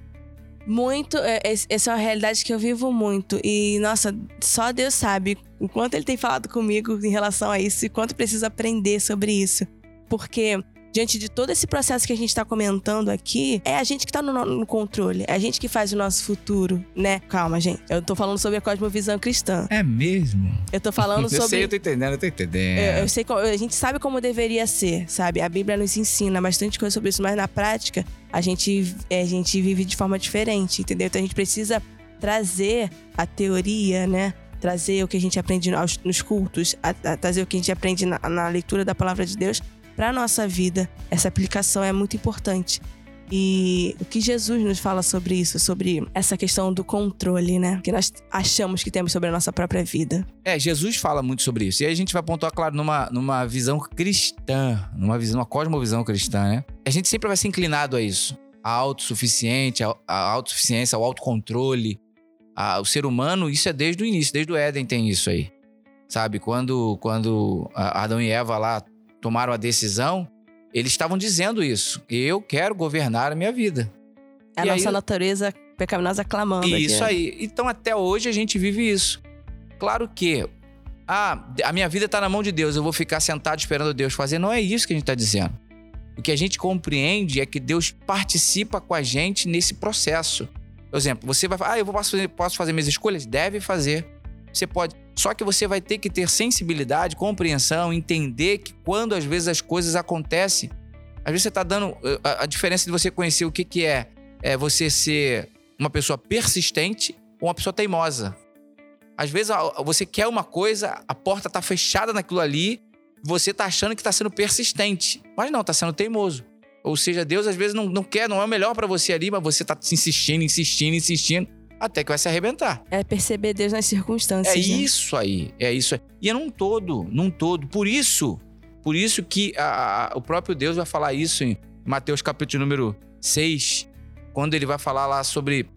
Essa é uma realidade que eu vivo muito. E, nossa, só Deus sabe o quanto Ele tem falado comigo em relação a isso e quanto preciso aprender sobre isso. Porque, diante de todo esse processo que a gente tá comentando aqui, é a gente que tá no controle. É a gente que faz o nosso futuro, né? Calma, gente. Eu tô falando sobre a cosmovisão cristã. É mesmo? Eu tô falando sobre... Eu tô entendendo. Eu sei, a gente sabe como deveria ser, sabe? A Bíblia nos ensina bastante coisa sobre isso, mas na prática, a gente vive de forma diferente, entendeu? Então a gente precisa trazer a teoria, né? Trazer o que a gente aprende nos cultos, trazer o que a gente aprende na leitura da palavra de Deus para a nossa vida. Essa aplicação é muito importante. E o que Jesus nos fala sobre isso, sobre essa questão do controle, né? Que nós achamos que temos sobre a nossa própria vida. Jesus fala muito sobre isso. E aí a gente vai pontuar, claro, numa visão cristã, uma cosmovisão cristã, né? A gente sempre vai ser inclinado a isso. A autossuficiência, ao autocontrole. O ser humano, isso é desde o início, desde o Éden tem isso aí. Sabe? Quando Adão e Eva lá tomaram a decisão, eles estavam dizendo isso. Eu quero governar a minha vida. A nossa natureza pecaminosa clamando. Isso aí. Então, até hoje, a gente vive isso. Claro que a minha vida está na mão de Deus, eu vou ficar sentado esperando Deus fazer. Não é isso que a gente está dizendo. O que a gente compreende é que Deus participa com a gente nesse processo. Por exemplo, você vai falar, eu posso fazer minhas escolhas? Deve fazer. Você pode. Só que você vai ter que ter sensibilidade, compreensão, entender que quando às vezes as coisas acontecem, às vezes você está dando a diferença de você conhecer o que é você ser uma pessoa persistente ou uma pessoa teimosa. Às vezes você quer uma coisa, a porta está fechada naquilo ali, você está achando que está sendo persistente, mas não, está sendo teimoso. Ou seja, Deus às vezes não quer, não é o melhor para você ali, mas você está insistindo, até que vai se arrebentar. É perceber Deus nas circunstâncias. É isso aí. E é num todo. Por isso que o próprio Deus vai falar isso em Mateus capítulo número 6, quando ele vai falar lá sobre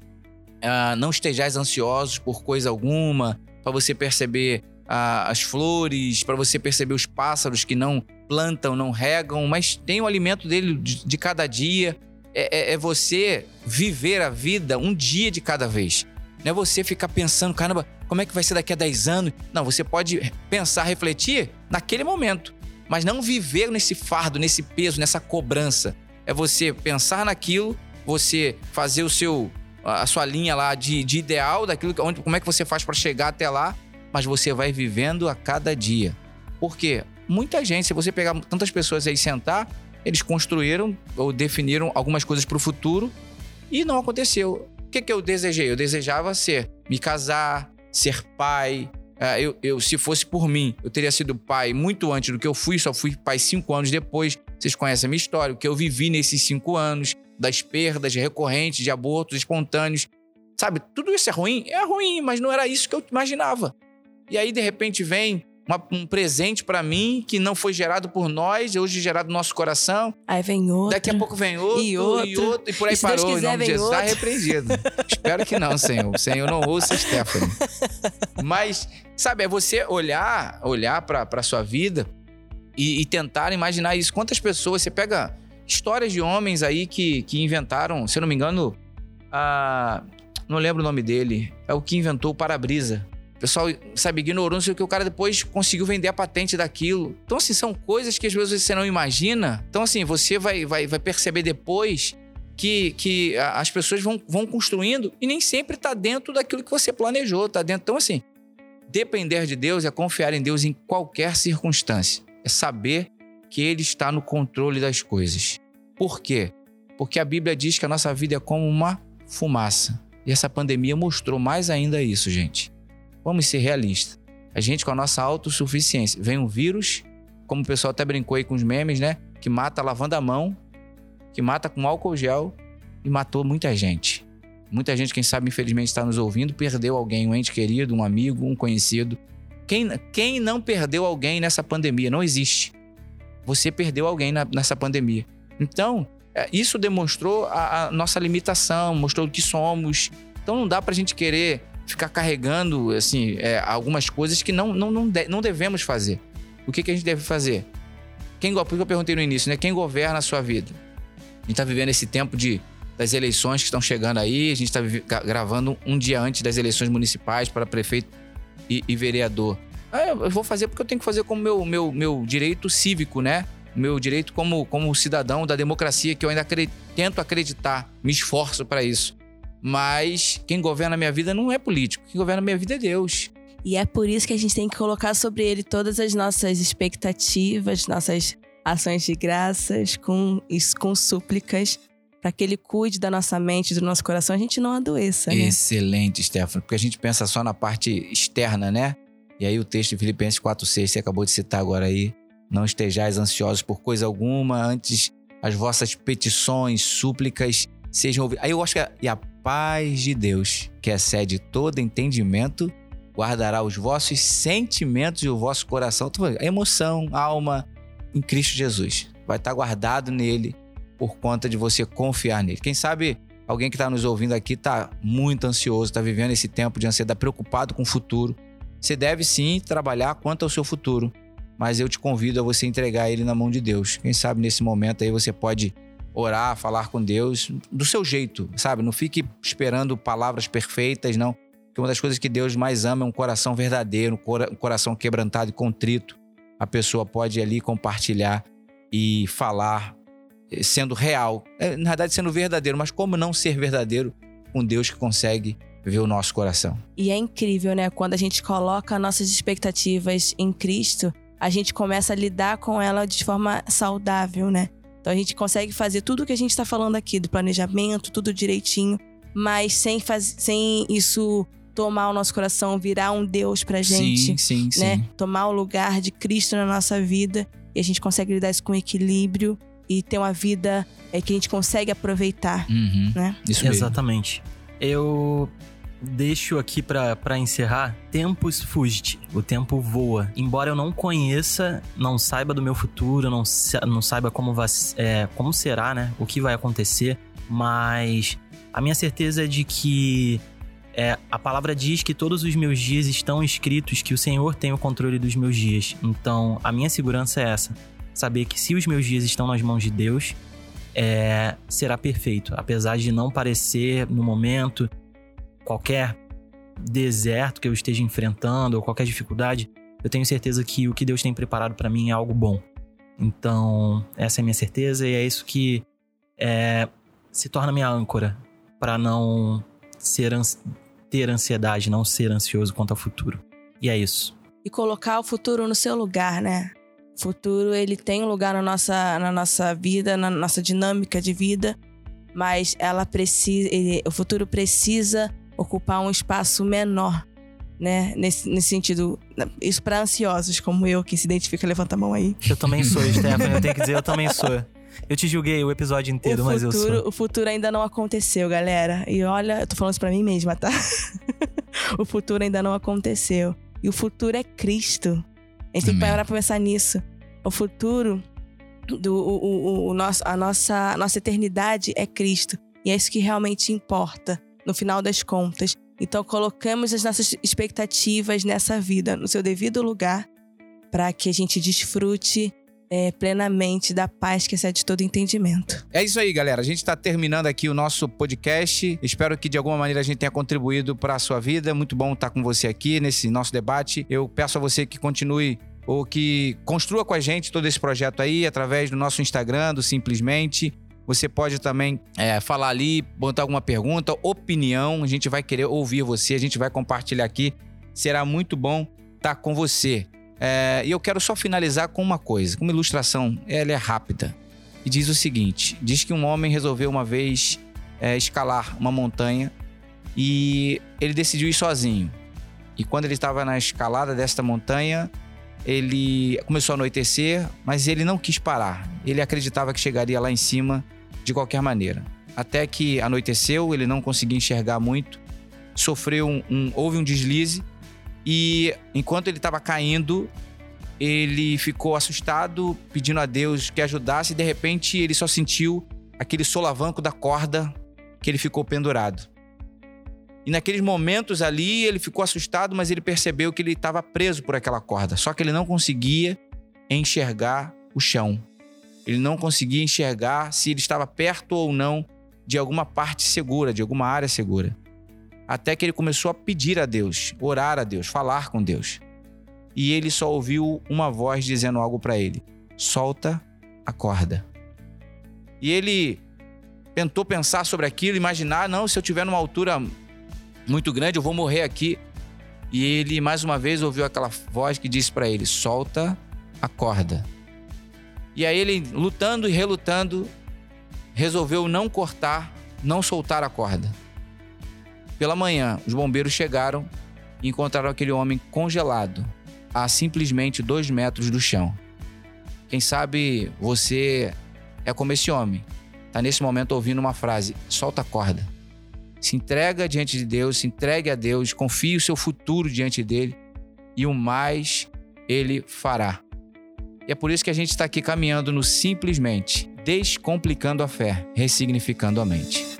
não estejais ansiosos por coisa alguma, para você perceber as flores, para você perceber os pássaros que não plantam, não regam, mas tem o alimento dele de cada dia. É você viver a vida um dia de cada vez. Não é você ficar pensando, caramba, como é que vai ser daqui a 10 anos? Não, você pode pensar, refletir naquele momento, mas não viver nesse fardo, nesse peso, nessa cobrança. É você pensar naquilo, você fazer a sua linha lá de ideal, daquilo, como é que você faz para chegar até lá, mas você vai vivendo a cada dia. Por quê? Muita gente, se você pegar tantas pessoas aí e sentar, eles construíram ou definiram algumas coisas para o futuro e não aconteceu. O que eu desejei? Eu desejava me casar, ser pai. Se fosse por mim, eu teria sido pai muito antes do que eu fui, só fui pai 5 anos depois. Vocês conhecem a minha história, o que eu vivi nesses 5 anos, das perdas recorrentes de abortos espontâneos. Sabe, tudo isso é ruim? É ruim, mas não era isso que eu imaginava. E aí, de repente, vem um presente pra mim que não foi gerado por nós, hoje gerado no nosso coração. Aí vem outro. Daqui a pouco vem outro. E por aí parou. Em nome de Jesus, está repreendido. Espero que não, Senhor. Senhor, não ouça Stephanie. Mas, sabe, é você olhar pra sua vida e tentar imaginar isso. Quantas pessoas, você pega histórias de homens aí que inventaram, se eu não me engano, não lembro o nome dele, é o que inventou o para-brisa. O pessoal, sabe, ignorou, não sei o que, o cara depois conseguiu vender a patente daquilo. Então, assim, são coisas que às vezes você não imagina. Então, assim, você vai perceber depois que as pessoas vão construindo e nem sempre está dentro daquilo que você planejou, está dentro. Então, assim, depender de Deus é confiar em Deus em qualquer circunstância. É saber que Ele está no controle das coisas. Por quê? Porque a Bíblia diz que a nossa vida é como uma fumaça. E essa pandemia mostrou mais ainda isso, gente. Vamos ser realistas. A gente, com a nossa autossuficiência, vem um vírus, como o pessoal até brincou aí com os memes, né? Que mata lavando a mão, que mata com álcool gel e matou muita gente. Muita gente, quem sabe, infelizmente, está nos ouvindo, perdeu alguém, um ente querido, um amigo, um conhecido. Quem não perdeu alguém nessa pandemia? Não existe. Você perdeu alguém nessa pandemia. Então, isso demonstrou a nossa limitação, mostrou o que somos. Então, não dá pra gente querer ficar carregando, assim, algumas coisas que não devemos fazer. O que a gente deve fazer? Por que eu perguntei no início, né? Quem governa a sua vida? A gente tá vivendo esse tempo das eleições que estão chegando aí. A gente tá gravando um dia antes das eleições municipais para prefeito e vereador. Eu vou fazer porque eu tenho que fazer como meu direito cívico, né? Meu direito como cidadão da democracia, que eu ainda tento acreditar, me esforço para isso. Mas quem governa a minha vida não é político. Quem governa a minha vida é Deus. E é por isso que a gente tem que colocar sobre Ele todas as nossas expectativas, nossas ações de graças, com súplicas, para que Ele cuide da nossa mente, do nosso coração, a gente não adoeça, né? Excelente, Stephanie. Porque a gente pensa só na parte externa, né? E aí o texto de Filipenses 4,6, você acabou de citar agora aí. Não estejais ansiosos por coisa alguma, antes as vossas petições, súplicas sejam ouvidas. Aí eu acho que a paz de Deus, que excede todo entendimento, guardará os vossos sentimentos e o vosso coração, a emoção, a alma, em Cristo Jesus. Vai estar guardado nele por conta de você confiar nele. Quem sabe alguém que está nos ouvindo aqui está muito ansioso, está vivendo esse tempo de ansiedade, preocupado com o futuro. Você deve sim trabalhar quanto ao seu futuro, mas eu te convido a você entregar ele na mão de Deus. Quem sabe nesse momento aí você pode orar, falar com Deus do seu jeito, sabe? Não fique esperando palavras perfeitas, não. Porque uma das coisas que Deus mais ama é um coração verdadeiro, um coração quebrantado e contrito. A pessoa pode ali compartilhar e falar sendo real. Na verdade, sendo verdadeiro, mas como não ser verdadeiro com Deus que consegue ver o nosso coração? E é incrível, né? Quando a gente coloca nossas expectativas em Cristo, a gente começa a lidar com ela de forma saudável, né? Então a gente consegue fazer tudo o que a gente está falando aqui, do planejamento, tudo direitinho, mas sem isso tomar o nosso coração, virar um Deus pra gente. Sim. Né? Tomar o lugar de Cristo na nossa vida. E a gente consegue lidar isso com equilíbrio e ter uma vida que a gente consegue aproveitar, né? Isso mesmo. Exatamente. Eu deixo aqui pra encerrar. Tempus fugit. O tempo voa. Embora eu não conheça, não saiba do meu futuro, não saiba como será, né? O que vai acontecer. Mas a minha certeza é de que a palavra diz que todos os meus dias estão escritos, que o Senhor tem o controle dos meus dias. Então, a minha segurança é essa. Saber que se os meus dias estão nas mãos de Deus, será perfeito. Apesar de não parecer, no momento, qualquer deserto que eu esteja enfrentando ou qualquer dificuldade, eu tenho certeza que o que Deus tem preparado para mim é algo bom. Então, essa é a minha certeza e é isso que se torna minha âncora para não ter ansiedade, não ser ansioso quanto ao futuro. E é isso. E colocar o futuro no seu lugar, né? O futuro, ele tem um lugar na nossa vida, na nossa dinâmica de vida, mas o futuro precisa ocupar um espaço menor, né? Nesse sentido, isso para ansiosos como eu, que se identifica, levanta a mão aí. Eu também sou, Stephanie, eu tenho que dizer, eu também sou. Eu te julguei o episódio inteiro, mas eu sou. O futuro ainda não aconteceu, galera. E olha, eu tô falando isso pra mim mesma, tá? O futuro ainda não aconteceu. E o futuro é Cristo. A gente tem que parar pra pensar nisso. O futuro, a nossa eternidade é Cristo. E é isso que realmente importa, no final das contas. Então, colocamos as nossas expectativas nessa vida, no seu devido lugar, para que a gente desfrute plenamente da paz que excede todo entendimento. É isso aí, galera. A gente está terminando aqui o nosso podcast. Espero que de alguma maneira a gente tenha contribuído para a sua vida. Muito bom estar com você aqui nesse nosso debate. Eu peço a você que continue ou que construa com a gente todo esse projeto aí através do nosso Instagram, do Simplesmente. Você pode também falar ali, botar alguma pergunta, opinião. A gente vai querer ouvir você, a gente vai compartilhar aqui. Será muito bom estar com você. E eu quero só finalizar com uma coisa, com uma ilustração, ela é rápida. E diz o seguinte, diz que um homem resolveu uma vez escalar uma montanha e ele decidiu ir sozinho. E quando ele estava na escalada desta montanha, ele começou a anoitecer, mas ele não quis parar. Ele acreditava que chegaria lá em cima de qualquer maneira. Até que anoiteceu, ele não conseguia enxergar muito, houve um deslize. E enquanto ele estava caindo, ele ficou assustado, pedindo a Deus que ajudasse. E de repente ele só sentiu aquele solavanco da corda que ele ficou pendurado. E naqueles momentos ali ele ficou assustado, mas ele percebeu que ele estava preso por aquela corda. Só que ele não conseguia enxergar o chão. Ele não conseguia enxergar se ele estava perto ou não de alguma parte segura, de alguma área segura. Até que ele começou a pedir a Deus, orar a Deus, falar com Deus. E ele só ouviu uma voz dizendo algo para ele: solta a corda. E ele tentou pensar sobre aquilo, imaginar, não, se eu estiver numa altura muito grande, eu vou morrer aqui. E ele, mais uma vez, ouviu aquela voz que disse para ele: solta a corda. E aí ele, lutando e relutando, resolveu não soltar a corda. Pela manhã, os bombeiros chegaram e encontraram aquele homem congelado a simplesmente 2 metros do chão. Quem sabe você é como esse homem. Está nesse momento ouvindo uma frase: solta a corda. Se entrega diante de Deus, se entregue a Deus, confie o seu futuro diante dele e o mais ele fará. E é por isso que a gente está aqui caminhando no Simplesmente, descomplicando a fé, ressignificando a mente.